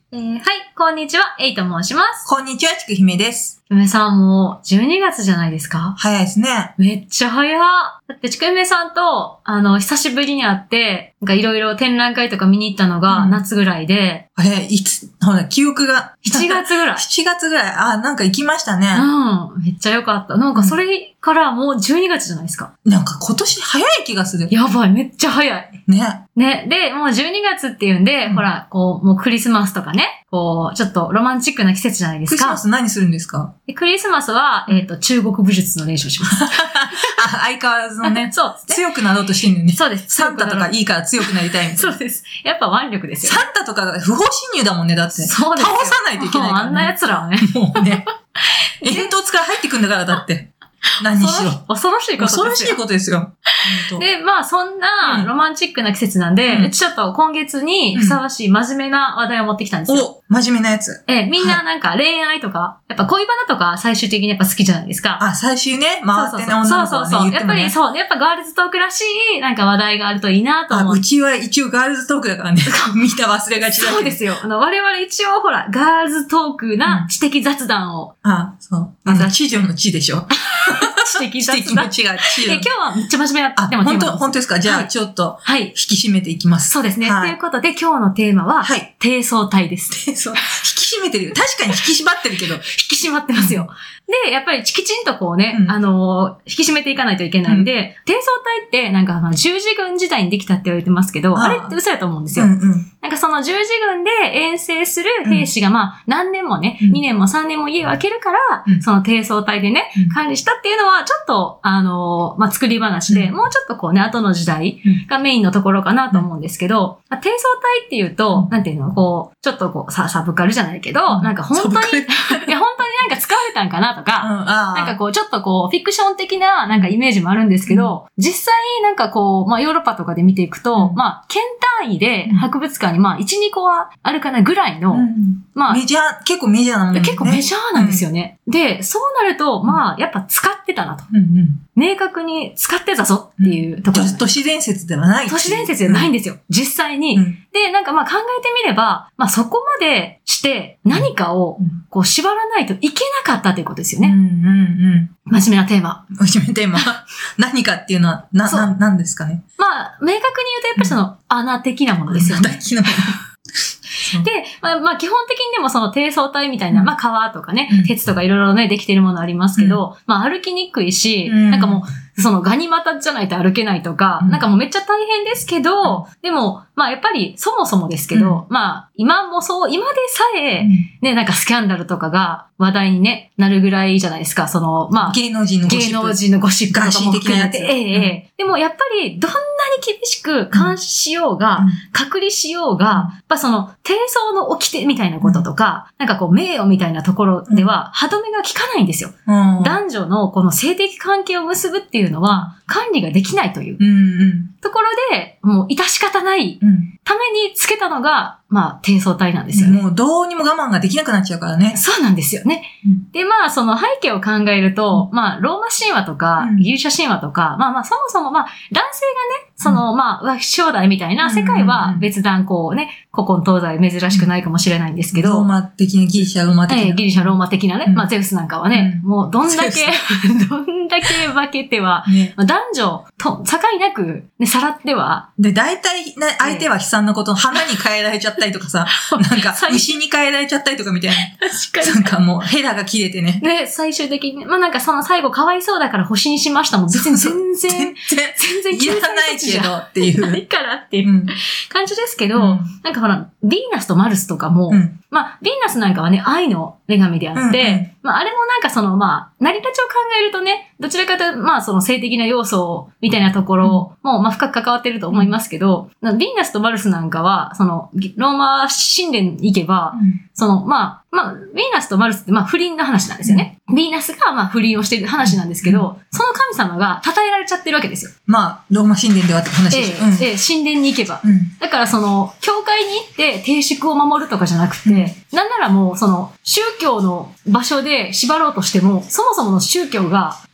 はい、こんにちは、エイと申します。 こんにちは、ちくひめです。 梅さんも12月じゃないですか？ 早いですね。 めっちゃ早っ。だってちくひめさんと、久しぶりに会って、いろいろ展覧会とか見に行ったのが夏ぐらいで。 あれ、ほら、記憶が。 7月ぐらい。 7月ぐらい。なんか行きましたね。 うん、めっちゃ良かった。なんかそれからもう12月じゃないですか。 なんか今年早い気がする。 やばい、めっちゃ早い。 ね。 ね。で、もう12月っていうんで、ほら、もうクリスマスとかね、ちょっとロマンチックな季節じゃないですか。 クリスマス何するんですか？ クリスマスは、中国武術の練習をします。 相変わらずのね。 そうですね。 強くなろうとしてるのね。 そうです。 サンタとかいいから強くなりたいみたいな。 そうです。やっぱ腕力ですよ。 サンタとかが不法侵入だもんね、だって。 そうですよ。 倒さないといけないから、ね。 あんな奴らはね。 もうね。煙突から入ってくんだから、だって。何にしろ。 恐ろしいことですよ。 恐ろしいことですよ。 で、まあそんなロマンチックな季節なんで、ちょっと今月にふさわしい真面目な話題を持ってきたんですよ。 真面目なやつ。 みんななんか恋愛とか、やっぱ恋バナとか最終的にやっぱ好きじゃないですか。 最終ね、回ってね、女の子がね、 そう。やっぱりそう、やっぱガールズトークらしいなんか話題があるといいなと思う。 うちは一応ガールズトークだからね。見た忘れがちだけど。 そうですよ。我々一応ほら、ガールズトークな知的雑談を。 そう。知女の知でしょ。 知的雑談。 知的の知が知。 今日はめっちゃ真面目なテーマです。 本当ですか？じゃあ、ちょっと、引き締めていきます。 そうですね。ということで、今日のテーマは、低層体です。 引き締めてるよ。確かに引き締まってるけど。 引き締まってますよ。で、やっぱりきちんとこうね、引き締めていかないといけないんで、低層体ってなんか十字軍時代にできたって言われてますけど、あれって嘘やと思うんですよ。なんかその十字軍で遠征する兵士が何年もね、2年も3年も家を空けるから、その低層体でね、管理したっていうのはちょっと、作り話で、もうちょっとこうね、後の時代がメインのところかなと思うんですけど、低層体っていうと、なんていうの、ちょっとサブカルじゃないけど、なんか本当に、本当になんか使われたんかなとか、なんかちょっとフィクション的ななんかイメージもあるんですけど、実際なんかヨーロッパとかで見ていくと、県単位で博物館に1、2個はあるかなぐらいの、 結構メジャーなもんね。 結構メジャーなんですよね。で、そうなると、やっぱ使ってたなと。明確に使ってたぞっていうところ。 都市伝説ではない。 都市伝説ではないんですよ。実際に。で、なんか考えてみれば、そこまでして何かを縛らないといけなかったということですよね。真面目なテーマ。 真面目なテーマ。何かっていうのは、何ですかね。 明確に言うとやっぱりその穴的なものですよね。 穴的なもの。 で、基本的にでもその低層体みたいな、革とかね、鉄とかいろいろね、できてるものありますけど、歩きにくいし、なんかもう、そのガニ股じゃないと歩けないとか、なんかもうめっちゃ大変ですけど、でも、やっぱりそもそもですけど、今でさえ、ね、なんかスキャンダルとかが話題にね、なるぐらいじゃないですか、その、 芸能人のゴシップとかも含めて、でもやっぱりどんなに厳しく監視しようが、隔離しようが、やっぱその低層の掟みたいなこととか、なんか名誉みたいなところでは歯止めが効かないんですよ。男女のこの性的関係を結ぶっていうのは管理ができないというところで、もう致し方ないためにつけたのが、低層体なんですよね。 もうどうにも我慢ができなくなっちゃうからね。 そうなんですよね。で、その背景を考えると、ローマ神話とか、ギリシャ神話とか、そもそも男性がね、その、浮気兄弟みたいな世界は別段古今東西珍しくないかもしれないんですけど。 ローマ的な、ギリシャローマ的な。 ギリシャローマ的なね。ゼウスなんかはね、もうどんだけ化けては、男女と、境なく、ね、さらっては。 で、大体、相手は悲惨なこと、花に変えられちゃったりとかさ、なんか、牛に変えられちゃったりとかみたいな。 確かに。 なんかもう、ヘラが切れてね。 ね、最終的に。なんかその最後かわいそうだから星にしましたもん。別に全然いらないけどっていう。 ないからっていう感じですけど、なんかほら、ヴィーナスとマルスとかも、ヴィーナスなんかはね、愛の女神であって、あれもなんかその、成り立ちを考えるとね、どちらかというと、その性的な要素みたいなところも、深く関わってると思いますけど、ヴィーナスとマルスなんかは、その、ローマ神殿に行けば、その、ヴィーナスとマルスって不倫の話なんですよね。ヴィーナスが不倫をしてる話なんですけど、その神様が称えられちゃってるわけですよ。 ローマ神殿ではって話です。神殿に行けば。だからその、教会に行って定宿を守るとかじゃなくて、なんならもうその、宗教の場所で縛ろうとしても、そもそもの宗教が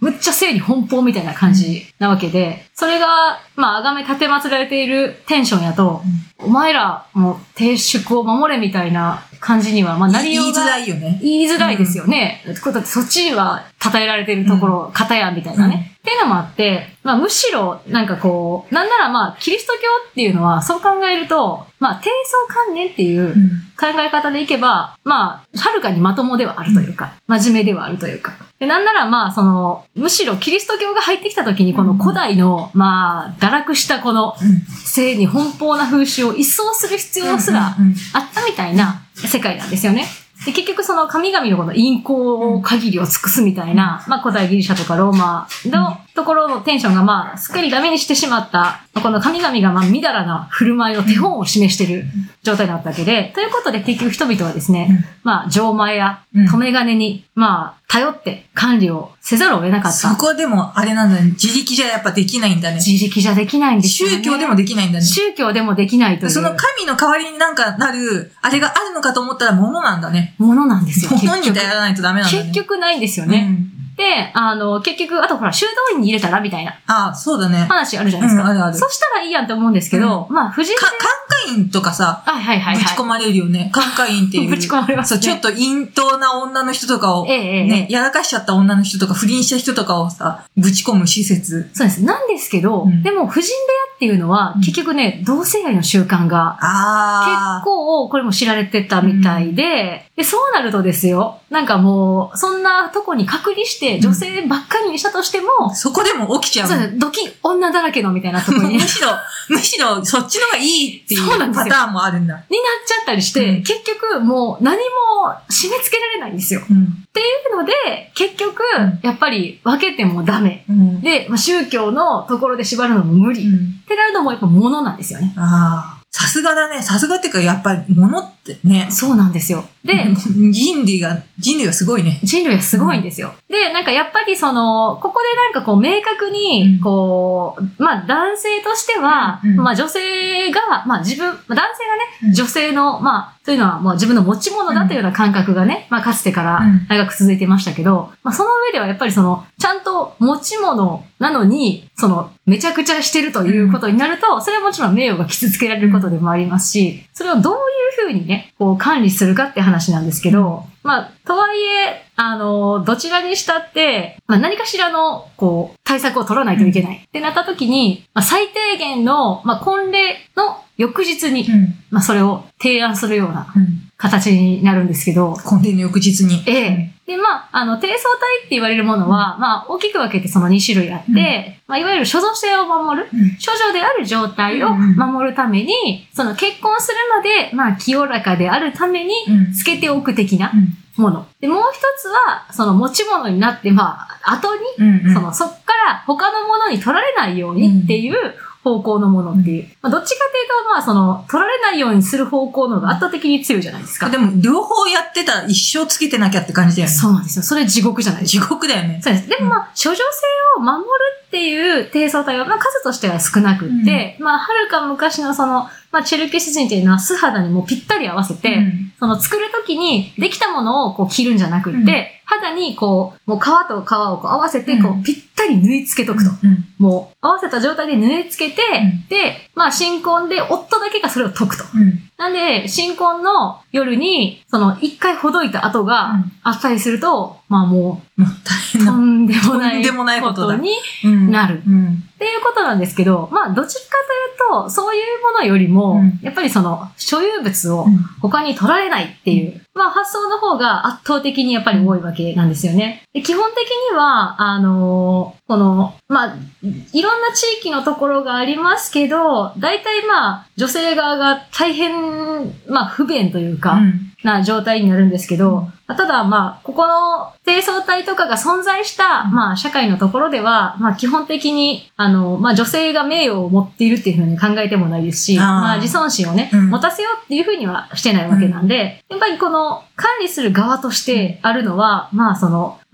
むっちゃ性に奔放みたいな感じなわけで、それが、まあ、崇め立て祀られているテンションやと、お前らも亭主を守れみたいな感じには、まあ、なりようが。 言いづらいよね。 言いづらいですよね。そっちは称えられているところ、片やみたいなね。っていうのもあって、まあむしろ、なんかこう、なんならまあ、キリスト教っていうのは、そう考えると、まあ、低層観念っていう考え方でいけば、まあ、はるかにまともではあるというか、真面目ではあるというか。で、なんならまあ、むしろキリスト教が入ってきた時に、この古代の、まあ、堕落したこの、性に奔放な風習を一掃する必要すらあったみたいな世界なんですよね。で、結局その神々のこの陰行限りを尽くすみたいな、まあ古代ギリシャとかローマのところのテンションがまあすっかりダメにしてしまった、この神々がまあみだらな振る舞いの手本を示している状態だったわけで、ということで結局人々はですね、まあ錠前や留め金にまあ頼って管理をせざるを得なかった。 そこでもあれなんだね。自力じゃやっぱできないんだね。 自力じゃできないんですよね。 宗教でもできないんだね。 宗教でもできないという。 その神の代わりになんかなる、あれがあるのかと思ったら物なんだね。 物なんですよ。 物に頼らないとダメなんだね。 結局ないんですよね。で、結局、あとほら、修道院に入れたらみたいな。 ああ、そうだね。 話あるじゃないですか。 あるある。 そしたらいいやんって思うんですけど、まあ、婦人で。 寛化院とかさ、ぶち込まれるよね。寛化院っていう。 ぶち込まれますね。 そう、ちょっと陰頭な女の人とかを、ね、やらかしちゃった女の人とか、不倫した人とかをさ、ぶち込む施設。 そうです。なんですけど、でも、婦人部屋っていうのは、結局ね、同性愛の習慣が、結構、これも知られてたみたいで、で、そうなるとですよ、なんかもう、そんなとこに隔離して、女性ばっかりにしたとしても、 そこでも起きちゃう。 そうです。ドキ、女だらけのみたいなところに。 むしろ、そっちの方がいいっていうパターンもあるんだ。 になっちゃったりして、結局もう何も締め付けられないんですよ。っていうので、結局、やっぱり分けてもダメ。で、宗教のところで縛るのも無理。ってなるのもやっぱ物なんですよね。 さすがだね。さすがっていうか、やっぱり物ってね。 そうなんですよ。で、 人類はすごいね。 人類はすごいんですよ。で、なんかやっぱりここでなんかこう明確に、こう、まあ男性としては、まあ女性が、まあ男性がね、女性の、まあ、というのはもう自分の持ち物だというような感覚がね、まあかつてから長く続いてましたけど、まあその上ではやっぱりちゃんと持ち物なのに、めちゃくちゃしてるということになると、それはもちろん名誉が傷つけられることでもありますし、それをどういうふうにね、こう管理するかって話なんですけど、まあ、とはいえ、どちらにしたって、まあ何かしらの、こう、対策を取らないといけないってなった時に、まあ最低限の、まあ婚礼の翌日に、まあそれを提案するような形になるんですけど。 婚礼の翌日に。 で、まあ、低層体って言われるものは、まあ、大きく分けてその2種類あって、まあ、いわゆる処女性を守る、処女である状態を守るために、結婚するまで、まあ、清らかであるために、つけておく的なもの。で、もう一つは、持ち物になって、まあ、後に、そっから他のものに取られないようにっていう、方向のものっていう。まあ、どっちかというと、まあ、取られないようにする方向の方が圧倒的に強いじゃないですか。 でも、両方やってたら一生つけてなきゃって感じだよね。 そうなんですよ。それ地獄じゃないですか。 地獄だよね。 そうです。でもまあ、処女性を守るっていう低層体は、まあ、数としては少なくって、まあ、はるか昔のまあ、チェルケス人っていうのは素肌にもぴったり合わせて、作るときにできたものをこう着るんじゃなくって、肌にこう、もう皮と皮をこう合わせて、こう、ぴったり縫い付けとくと。もう、合わせた状態で縫い付けて、で、まあ、新婚で夫だけがそれを解くと。なんで、新婚の夜に、一回ほどいた跡があったりすると、まあもう、とんでもないことになる。っていうことなんですけど、まあ、どちらかというと、そういうものよりも、やっぱり所有物を他に取られないっていう、まあ、発想の方が圧倒的にやっぱり多いわけなんですよね。で、基本的には、まあ、いろんな地域のところがありますけど、大体まあ、女性側が大変、まあ、不便というか、な状態になるんですけど、ただまあ、ここの低層体とかが存在した、まあ、社会のところでは、まあ、基本的に、まあ、女性が名誉を持っているっていうふうに考えてもないですし、まあ、自尊心をね、持たせようっていうふうにはしてないわけなんで、やっぱりこの管理する側としてあるのは、まあ、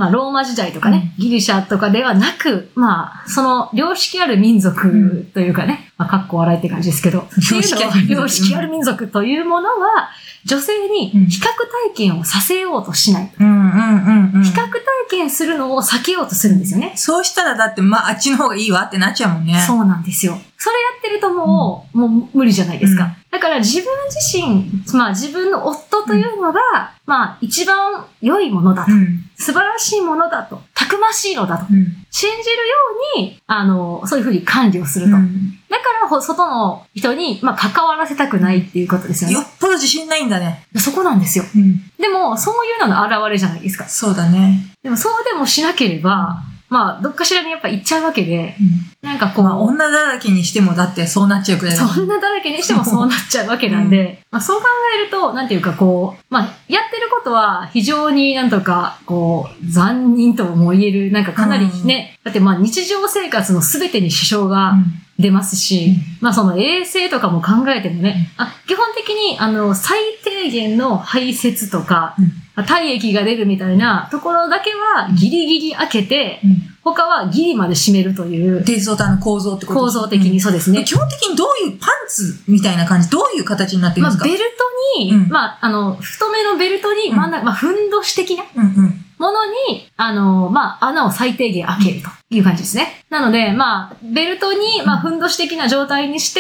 ローマ時代とかね、ギリシャとかではなく、その良識ある民族というかね、かっこ笑いって感じですけど、良識ある民族というものは、女性に比較体験をさせようとしない。比較体験するのを避けようとするんですよね。 そうしたらだって、あっちの方がいいわってなっちゃうもんね。 そうなんですよ。それやってるともう無理じゃないですか。だから自分自身、自分の夫というのが、一番良いものだと。素晴らしいものだと。たくましいのだと。信じるように、そういうふうに管理をすると。だから外の人に、関わらせたくないっていうことですよね。 よっぽど自信ないんだね。 そこなんですよ。でも、そういうのの表れじゃないですか。 そうだね。 でも、そうでもしなければ、どっかしらにやっぱ行っちゃうわけで、なんか女だらけにしてもだってそうなっちゃうくらいだね。 そんなだらけにしてもそうなっちゃうわけなんで、そう考えると、なんていうかやってることは非常になんとか、残忍とも言える、なんかかなりね、だって日常生活の全てに支障が出ますし、その衛生とかも考えてもね、基本的に最低限の排泄とか、体液が出るみたいなところだけはギリギリ開けて、他はギリまで締めるという。 低層体の構造ってことですか？ 構造的にそうですね。 基本的にどういうパンツみたいな感じ、どういう形になってるんですか？ ベルトに、太めのベルトに、ふんどし的なものに、穴を最低限開けるという感じですね。なので、ベルトに、ふんどし的な状態にして、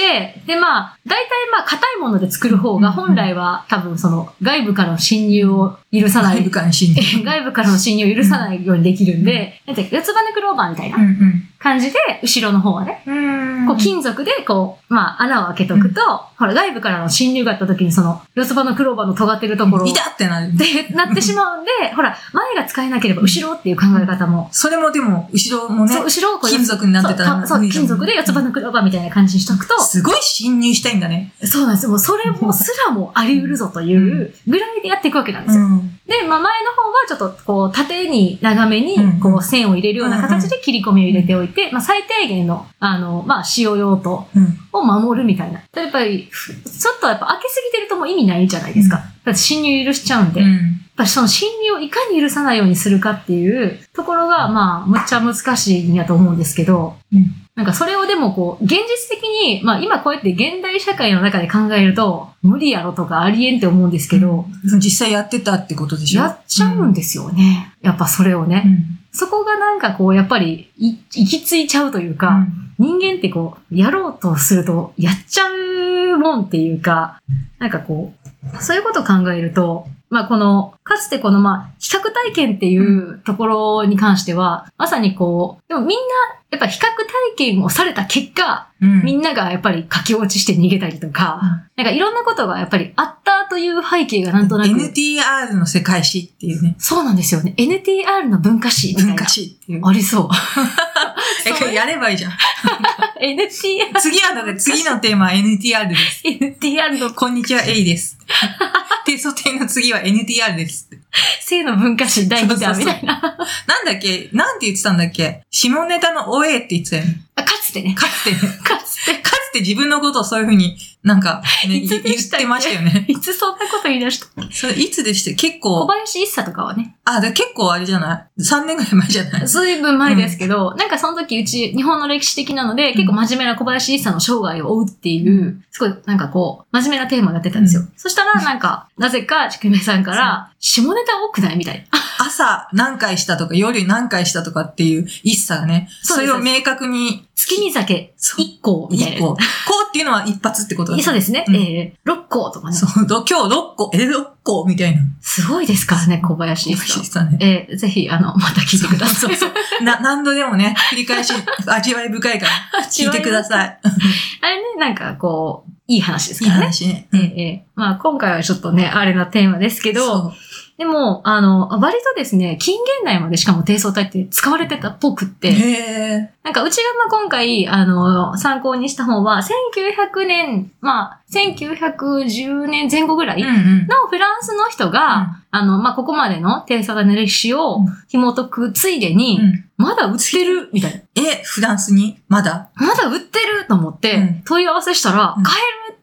で、大体硬いもので作る方が、本来は多分外部からの侵入を許さない。 外部からの侵入。 外部からの侵入を許さないようにできるんで、四つ葉のクローバーみたいな感じで、後ろの方はね、金属で穴を開けとくと、ほら、外部からの侵入があった時に四つ葉のクローバーの尖ってるところいたってなる。 で、なってしまうんで、ほら、前が使えなければ後ろっていう考え方も。 それもでも、後ろもね、 そう、後ろを金属になってたら。 そう、金属で四つ葉のクローバーみたいな感じにしとくと。 すごい侵入したいんだね。 そうなんですよ。もうそれもすらもあり得るぞというぐらいでやっていくわけなんですよ。で、前の方はちょっと縦に長めに線を入れるような形で切り込みを入れておいて、最低限の使用用途を守るみたいな。やっぱり、ちょっとやっぱ開けすぎてるともう意味ないじゃないですか。だって侵入許しちゃうんで。やっぱりその侵入をいかに許さないようにするかっていうところが、むっちゃ難しいんやと思うんですけど、なんかそれをでも現実的に、今こうやって現代社会の中で考えると、無理やろとかありえんって思うんですけど、 実際やってたってことでしょ？ やっちゃうんですよね。やっぱそれをね。そこがなんかやっぱり行き着いちゃうというか、人間ってやろうとするとやっちゃうもんっていうか、なんかそういうことを考えると、かつて比較体験っていうところに関しては、まさにでもみんな、やっぱ比較体験をされた結果、みんながやっぱり駆け落ちして逃げたりとか、なんかいろんなことがやっぱりあったという背景がなんとなく。 NTR の世界史っていうね。 そうなんですよね。NTR の文化史みたいな。 文化史っていう。 ありそう。 やればいいじゃん。 NTR。 次のテーマは NTR です。 NTR の。 こんにちは、エイです。低層体の次は NTR です。 性の文化史第2弾みたいな。 なんだっけ？なんて言ってたんだっけ？下ネタのおえって言ってたよね。 かつてね。 かつて自分のことをそういう風に言ってましたよね。 いつそんなこと言い出した？ それいつでした？結構。 小林一茶とかはね。 結構あれじゃない？ 3 年ぐらい前じゃない？ 随分前ですけど、なんかその時うち日本の歴史的なので、結構真面目な小林一茶の生涯を追うっていう、すごいなんか真面目なテーマをやってたんですよ。そしたらなんか、なぜかちくめさんから、下ネタ多くないみたいな。 朝何回したとか夜何回したとかっていう一茶がね、それを明確に。 月見酒1個みたいな。 こうっていうのは一発ってことだね。 そうですね。6個とかね。 そう、今日6個、6個みたいな。 すごいですからね、小林さん。 ぜひ、また聞いてください。 そう。何度でもね、繰り返し、味わい深いから、聞いてください。 あれね、なんかいい話ですからね。 いい話ね。 今回はちょっとね、あれなテーマですけど、でも、割とですね、近現代までしかも低層体って使われてたっぽくって、なんかうちが今回、参考にした本は、1900年、1910年前後ぐらいのフランスの人が、ここまでの低層体の歴史を紐解くついでに、まだ売ってるみたいな。 フランスにまだ売ってると思って、問い合わせしたら、買えるって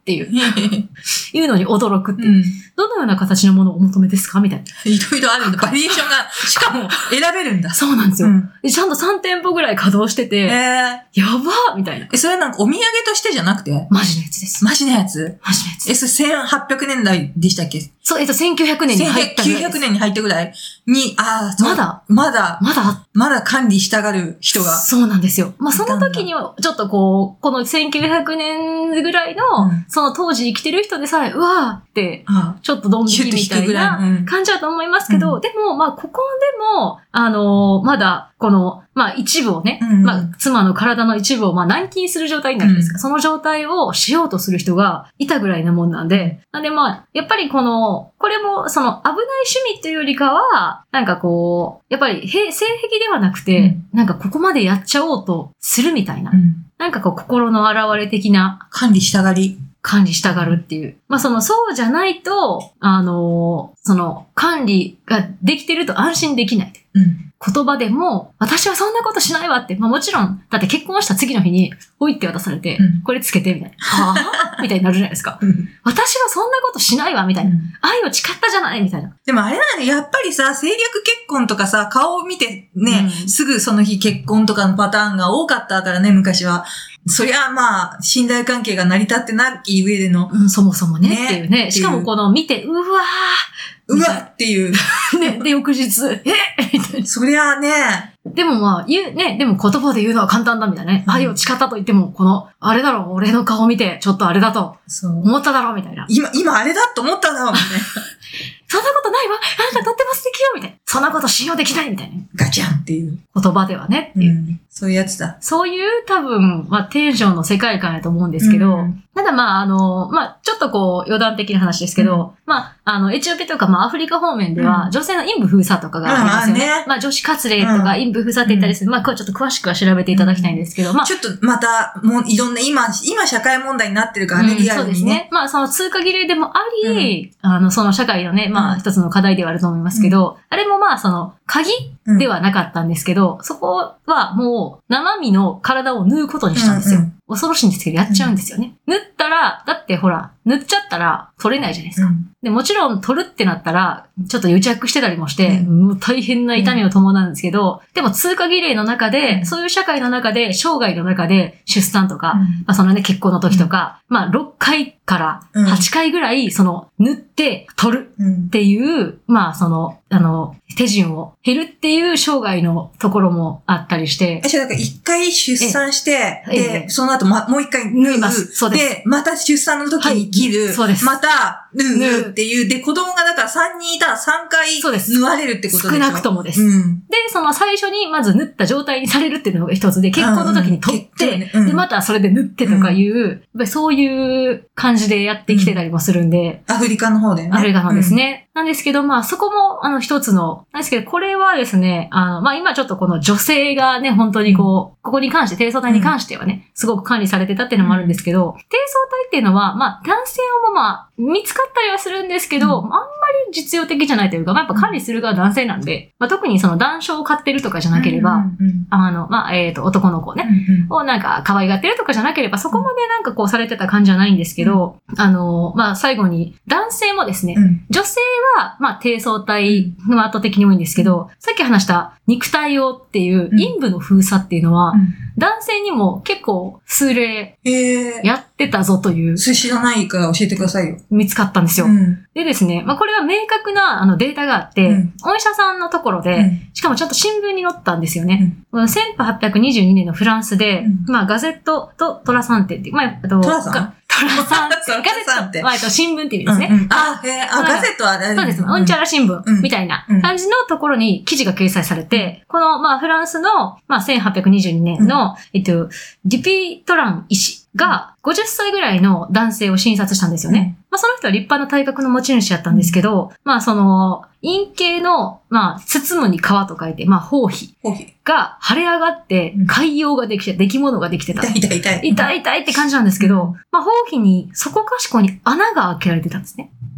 っていういうのに驚くっていう。どのような形のものをお求めですかみたいな。 いろいろあるんだ。バリエーションが、しかも選べるんだ。 そうなんですよ。ちゃんと3店舗ぐらい稼働してて、やばみたいな。 それなんかお土産としてじゃなくてマジのやつです。 マジのやつマジのやつ。 1800年代でしたっけ？ そう、1900年に入ったぐらい。 1900年に入ったぐらいに、 まだ管理したがる人が。 そうなんですよ。その時には、ちょっとこの1900年ぐらいの、その当時生きてる人でさえ、うわーって、ちょっとドン引きみたいな感じだと思いますけど、でも、ここでも、まだ、一部をね、妻の体の一部を、軟禁する状態になるんですか、その状態をしようとする人がいたぐらいなもんなんで、やっぱりこれも、危ない趣味というよりかは、やっぱり、性癖ではなくて、ここまでやっちゃおうとするみたいな、心の表れ的な。 管理したがるっていう。そうじゃないと、管理ができてると安心できない。言葉でも、私はそんなことしないわって、もちろん、だって結婚した次の日に、おいって渡されて、これつけて、みたいな。はぁみたいになるじゃないですか。私はそんなことしないわ、みたいな。愛を誓ったじゃないみたいな。 でもあれなんで、やっぱりさ、政略結婚とかさ、顔を見てね、すぐその日結婚とかのパターンが多かったからね、昔は。そりゃ信頼関係が成り立ってない上での。 そもそもね、っていうね。しかも見て、うわっていう。 ね、で、翌日、みたいな。 そりゃあね。 でもでも言葉で言うのは簡単だみたいなね。愛を誓ったと言っても、あれだろ、俺の顔見て、ちょっとあれだと、思っただろ、みたいな。 今あれだと思っただろ、みたいな。 そんなことないわ。あなたとっても素敵よ、みたいな。そんなこと信用できない、みたいな。 ガチャンっていう。 言葉ではね、っていう。 そういうやつだ。 そういう多分、テンションの世界観やと思うんですけど、ただちょっと余談的な話ですけど、エチオピアとかアフリカ方面では、女性の陰部封鎖とかがありますよね。女子活例とか陰部封鎖って言ったりする。これちょっと詳しくは調べていただきたいんですけど、 ちょっとまた、もういろんな、今社会問題になってるからね、リアルにね。 そうですね。その通過儀礼でもあり、その社会のね、一つの課題ではあると思いますけど、あれも鍵ではなかったんですけど、そこはもう生身の体を縫うことにしたんですよ。恐ろしいんですけど、やっちゃうんですよね。縫ったら、だってほら、縫っちゃったら取れないじゃないですか。で、もちろん取るってなったら、ちょっと癒着してたりもして、もう大変な痛みを伴うんですけど、でも通過儀礼の中で、そういう社会の中で、生涯の中で出産とか、結婚の時とか、6回から8回ぐらい、縫って取るっていう、手順を減るっていう生涯のところもあったりして。 じゃあ一回出産して、で、その後もう一回縫います。 そうです。 で、また出産の時に切る。 そうです。 また縫うっていう。で、子供がだから3人いたら3回縫われるってことでしょ。 少なくともです。で、最初にまず縫った状態にされるっていうのが一つで、結婚の時に取って、で、またそれで縫ってとかいう、そういう感じでやってきてたりもするんで。 アフリカの方でね。 アフリカの方ですね。なんですけど、そこも、一つの、なんですけど、これはですね、今ちょっとこの女性がね、本当にここに関して、低層体に関してはね、すごく管理されてたっていうのもあるんですけど、低層体っていうのは、男性も見つかったりはするんですけど、あんまり実用的じゃないというか、やっぱ管理する側は男性なんで、特にその男性を飼ってるとかじゃなければ、男の子ね、を可愛がってるとかじゃなければ、そこまでされてた感じじゃないんですけど、最後に、男性もですね、女性は、低層体が圧倒的に多いんですけど、さっき話した肉体用っていう陰部の封鎖っていうのは、男性にも結構数例やってたぞという。 それ知らないから教えてくださいよ。 見つかったんですよ。でですね、これは明確なデータがあって、お医者さんのところで、しかもちゃんと新聞に載ったんですよね。1822年のフランスで、ガゼットとトラサンテっていう、 トラサンガゼット、新聞っていう意味ですね。 ガゼットはそうです。うんちゃら新聞みたいな感じのところに記事が掲載されて、この、フランスの、1822年の、デュピトラン医師が50歳ぐらいの男性を診察したんですよね。その人は立派な体格の持ち主だったんですけど、陰茎の、包むに皮と書いて、包皮が腫れ上がって、潰瘍ができて、出来物ができてた。痛いって感じなんですけど、包皮にそこかしこに穴が開けられてたんですね。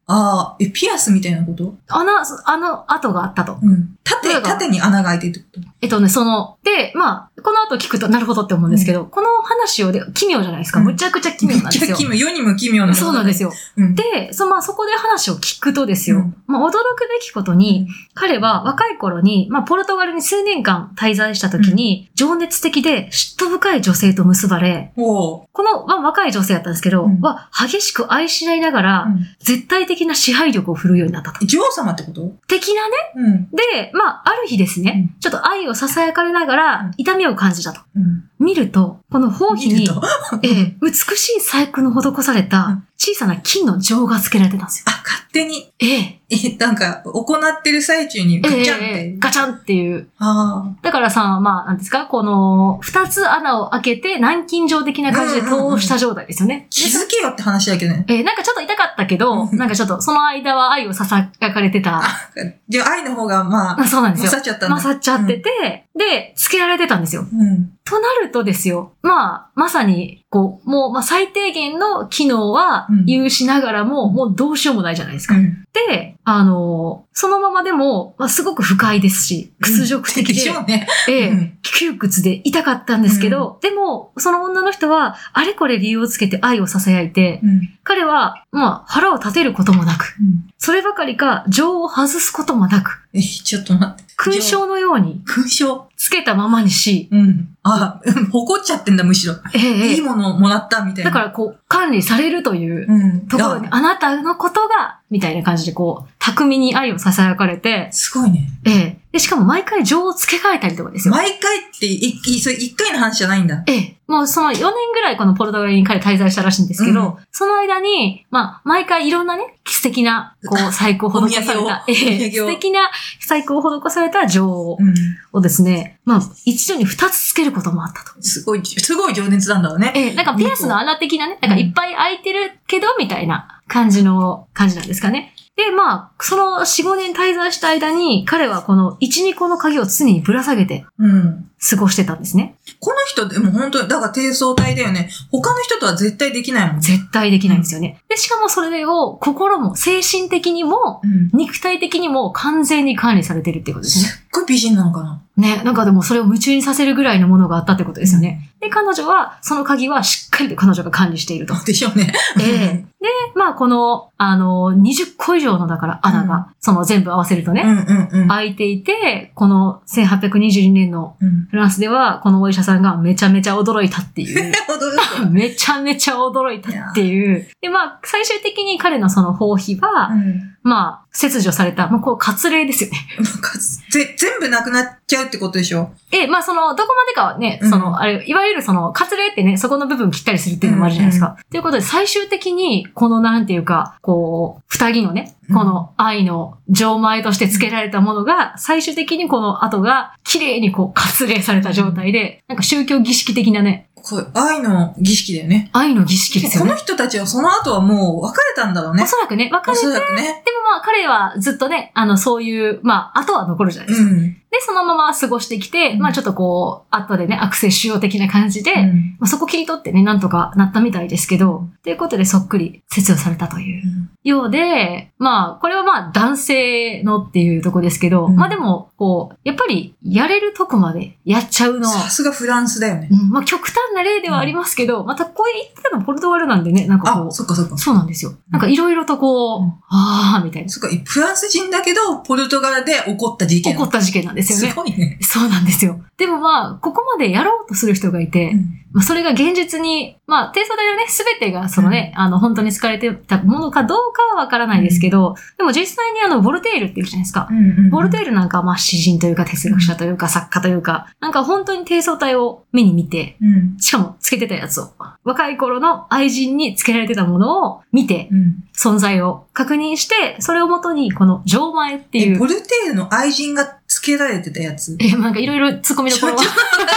ピアスみたいなこと？ 跡があったと。 うん。縦に穴が開いてるってこと？ で、まあ、この後聞くとなるほどって思うんですけど、この話を奇妙じゃないですか。むちゃくちゃ奇妙なんですよ。 むちゃ奇妙。世にも奇妙な。 そうなんですよ。で、そこで話を聞くとですよ。まあ、驚くべきことに、彼は若い頃に、まあ、ポルトガルに数年間滞在した時に、情熱的で嫉妬深い女性と結ばれ、この、まあ、若い女性だったんですけど、激しく愛し合いながら、絶対的な支配力を振るうようになったと。 女王様ってこと？ 的なね。で、まあ、ある日ですね、ちょっと愛を囁かれながら、痛みを感じたと。見ると、この包皮に、美しい細工の施された小さな金の錠が付けられてたんですよ。 勝手に。 なんか、行ってる最中にガチャンって。 ガチャンっていう。だからさ、まあ、なんですか、この、二つ穴を開けて南京錠的な感じで通した状態ですよね。 気づけよって話だけどね。 なんかちょっと痛かったけど、なんかちょっと、その間は愛を囁かれてた。 じゃあ愛の方が、まあ、 そうなんですよ。 勝っちゃったんだ。 勝っちゃってて、で、付けられてたんですよ。となるとですよ、まあ、まさに、もう、まあ、最低限の機能は有しながらも、もうどうしようもないじゃないですか。で、そのままでも、まあ、すごく不快ですし、屈辱的で、窮屈で痛かったんですけど、でも、その女の人は、あれこれ理由をつけて愛を囁いて、彼は、まあ、腹を立てることもなく、そればかりか、錠を外すこともなく、 ちょっと待って。 勲章のように、つけたままにし、 誇っちゃってんだ、むしろ。いいものをもらった、みたいな。 だから、管理されるというところに、あなたのことが、みたいな感じで、巧みに愛を囁かれて。 すごいね。 で、しかも毎回錠を付け替えたりとかですよ。 毎回ってそれ一回の話じゃないんだ。 もうその4年ぐらいこのポルトガルに彼滞在したらしいんですけど、その間に、まあ、毎回いろんなね、素敵な、細工を施された、素敵な細工を施された錠をですね、まあ、一度に2つつけることもあったと。 すごい情熱なんだろうね。 なんかピアスの穴的なね、なんかいっぱい開いてるけど、みたいな感じなんですかね。で、まあ、その4、5年滞在した間に、彼はこの1、2個の鍵を常にぶら下げて、過ごしてたんですね。 この人でも本当に、だから低層体だよね。他の人とは絶対できないもん。 絶対できないんですよね。で、しかもそれを心も精神的にも、肉体的にも完全に管理されてるっていうことですね。 すっごい美人なのかな？ ね、なんかでもそれを夢中にさせるぐらいのものがあったってことですよね。で、彼女は、その鍵はしっかりと彼女が管理していると。 でしょうね。 で、まあこの、20個以上のだから穴が、全部合わせるとね、開いていて、この1822年のフランスでは、このお医者さんがめちゃめちゃ驚いたっていう。めちゃめちゃ驚いたっていう。で、まあ、最終的に彼のその包皮は、まあ、切除された、まあ、割礼ですよね。 全部なくなっちゃうってことでしょ？ まあ、どこまでかはね、あれ、いわゆる割礼ってね、そこの部分切ったりするっていうのもあるじゃないですか。ということで、最終的に、このなんていうか、二人のね、この愛の錠前として付けられたものが、最終的にこの後が、綺麗に割礼された状態で、なんか宗教儀式的なね、 これ愛の儀式だよね。 愛の儀式ですよね。 この人たちはその後はもう別れたんだろうね。 おそらくね、別れて、でもまあ彼はずっとね、そういう、まあ後は残るじゃないですか。で、そのまま過ごしてきて、まあちょっと後でね、アクセスしよう的な感じで、まあ、そこ切り取ってね、なんとかなったみたいですけど、ということでそっくり切除されたというようで、まあこれはまあ男性のっていうとこですけど、まあでも、やっぱりやれるとこまでやっちゃうのは。 さすがフランスだよね。 まあ極端な例ではありますけど、またこう言ってたのポルトガルなんでね、なんかそっかそっか。 そうなんですよ。なんかいろいろとみたいな。 そっか、フランス人だけど、ポルトガルで起こった事件。 起こった事件なんですよね。 すごいね。 そうなんですよ。でもまあ、ここまでやろうとする人がいて、まあそれが現実に、まあ、低層体のね、すべてが本当に使われてたものかどうかはわからないですけど、でも実際にボルテールって言うじゃないですか。ボルテールなんかまあ詩人というか哲学者というか作家というか、なんか本当に低層体を目に見て、しかもつけてたやつを、若い頃の愛人につけられてたものを見て、存在を確認して、それをもとにこの錠前っていう。 ボルテールの愛人がつけられてたやつ？ なんかいろいろ突っ込みどころは。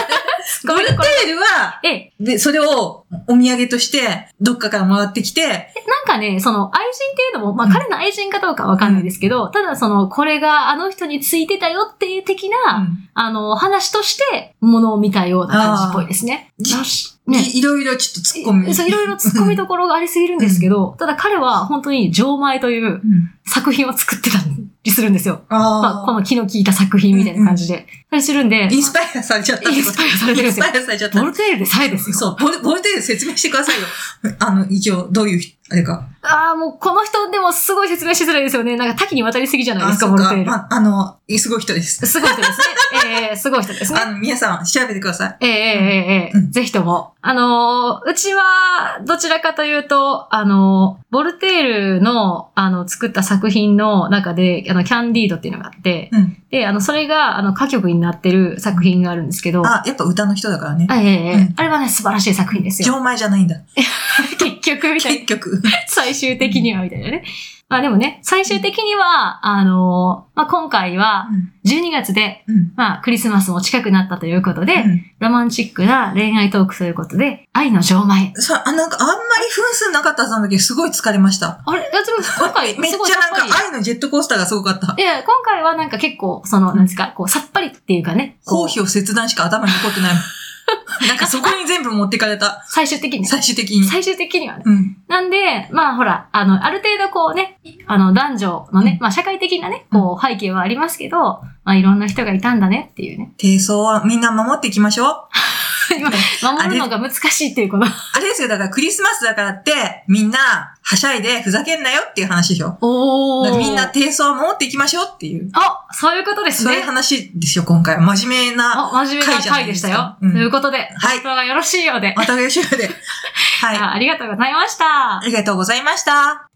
ボルテールは、で、それをお土産として、どっかからもらってきて、 なんかね、その愛人っていうのも、まあ、彼の愛人かどうかわかんないですけど、ただその、これがあの人についてたよっていう的な、話として、ものを見たような感じっぽいですね。 ね、いろいろちょっと突っ込み。 そう、いろいろ突っ込みどころがありすぎるんですけど、ただ彼は本当に錠前という作品を作ってたりするんですよ。まあ、この気の利いた作品みたいな感じで。たりするんで。 インスパイアされちゃった。 インスパイアされてるんですよ。 インスパイアされちゃった。 ボルテールでさえですよ。 そう、ボルテール説明してくださいよ。一応、どういう、あれか。 もうこの人でもすごい説明しづらいですよね。なんか多岐にわたりすぎじゃないですか、ボルテール。 すごい人です。 すごい人ですね。すごい人ですね。 皆さん調べてください。 ぜひとも。うちは、どちらかというと、ボルテールの、作った作品の中で、キャンディードっていうのがあって、で、それが、歌曲になってる作品があるんですけど。 やっぱ歌の人だからね。 あれはね、素晴らしい作品ですよ。 錠前じゃないんだ。 結局、みたいな。 結局。 最終的には、みたいなね。まあでもね、最終的には、まあ今回は、12月で、まあクリスマスも近くなったということで、ロマンチックな恋愛トークということで、愛の錠前。 なんかあんまり分数なかったはずなんだけど、すごい疲れました。 あれ今回、 めっちゃなんか愛のジェットコースターがすごかった。 いや、今回はなんか結構、なんですか、こう、さっぱりっていうかね。 頭皮を切断しか頭に残ってない。なんかそこに全部持ってかれた。 最終的にはね。なんで、まあほら、ある程度こうね、男女のね、まあ社会的なね、こう背景はありますけど、まあいろんな人がいたんだねっていうね。 低層はみんな守っていきましょう。 守るのが難しいっていうこと。 あれですよ、だからクリスマスだからって、みんな、はしゃいでふざけんなよっていう話でしょ。みんな低層を守っていきましょうっていう。 そういうことですね。 そういう話ですよ、今回。真面目な回でしたよ。ということで、はい。がよろしいようで。 またよろしいようで。 はい。ありがとうございました。 ありがとうございました。